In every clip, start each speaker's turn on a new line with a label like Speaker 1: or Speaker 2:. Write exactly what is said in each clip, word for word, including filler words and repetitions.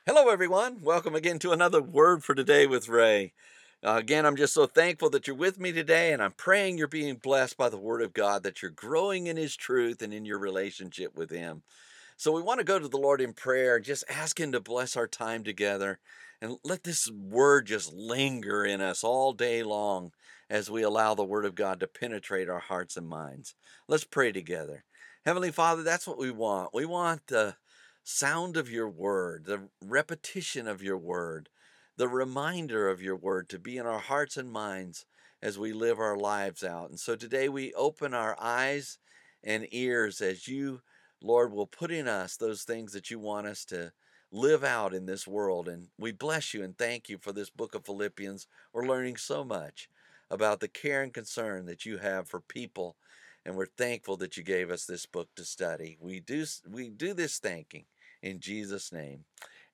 Speaker 1: Hello, everyone. Welcome again to another Word for Today with Ray. Uh, again, I'm just so thankful that you're with me today, and I'm praying you're being blessed by the Word of God, that you're growing in His truth and in your relationship with Him. So we want to go to the Lord in prayer, just ask Him to bless our time together, and let this Word just linger in us all day long as we allow the Word of God to penetrate our hearts and minds. Let's pray together. Heavenly Father, that's what we want. We want the sound of your word, the repetition of your word, the reminder of your word to be in our hearts and minds as we live our lives out. And so today we open our eyes and ears as you, Lord, will put in us those things that you want us to live out in this world. And we bless you and thank you for this book of Philippians. We're learning so much about the care and concern that you have for people. And we're thankful that you gave us this book to study. We do we do this thanking in Jesus' name.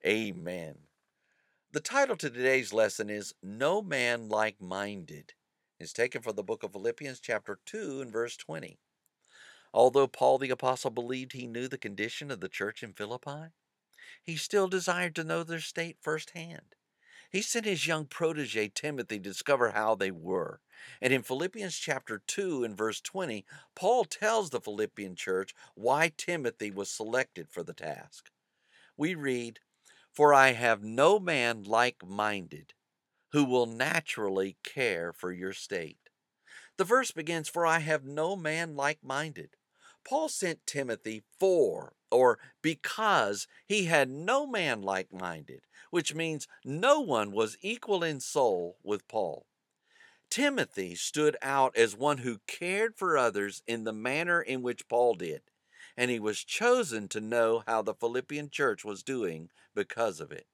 Speaker 1: Amen. The title to today's lesson is No Man Like Minded. It's taken from the book of Philippians, chapter two, and verse twenty. Although Paul the Apostle believed he knew the condition of the church in Philippi, he still desired to know their state firsthand. He sent his young protege Timothy to discover how they were. And in Philippians chapter two and verse twenty, Paul tells the Philippian church why Timothy was selected for the task. We read, "For I have no man like-minded who will naturally care for your state." The verse begins, "For I have no man like-minded." Paul sent Timothy for, or because, he had no man like-minded, which means no one was equal in soul with Paul. Timothy stood out as one who cared for others in the manner in which Paul did, and he was chosen to know how the Philippian church was doing because of it.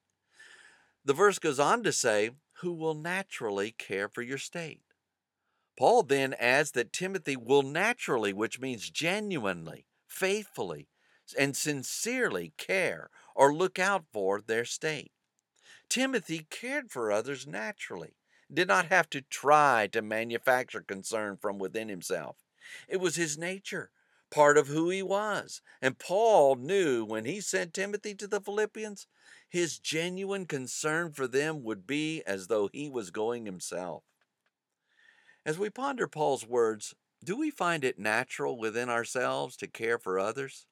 Speaker 1: The verse goes on to say, "Who will naturally care for your state." Paul then adds that Timothy will naturally, which means genuinely, faithfully, and sincerely care or look out for their state. Timothy cared for others naturally, did not have to try to manufacture concern from within himself. It was his nature, part of who he was. And Paul knew when he sent Timothy to the Philippians, his genuine concern for them would be as though he was going himself. As we ponder Paul's words, do we find it natural within ourselves to care for others?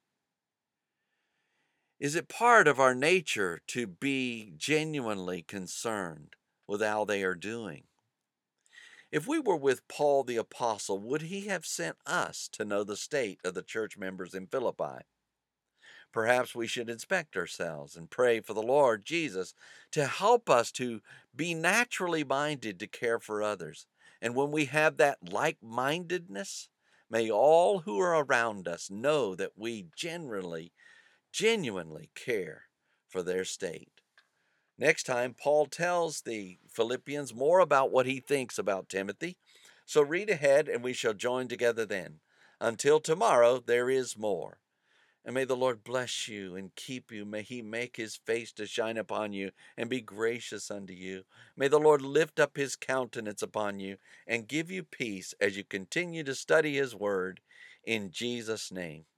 Speaker 1: Is it part of our nature to be genuinely concerned with how they are doing? If we were with Paul the Apostle, would he have sent us to know the state of the church members in Philippi? Perhaps we should inspect ourselves and pray for the Lord Jesus to help us to be naturally minded to care for others. And when we have that like-mindedness, may all who are around us know that we generally, genuinely care for their state. Next time, Paul tells the Philippians more about what he thinks about Timothy. So read ahead and we shall join together then. Until tomorrow, there is more. And may the Lord bless you and keep you. May he make his face to shine upon you and be gracious unto you. May the Lord lift up his countenance upon you and give you peace as you continue to study his word. In Jesus' name.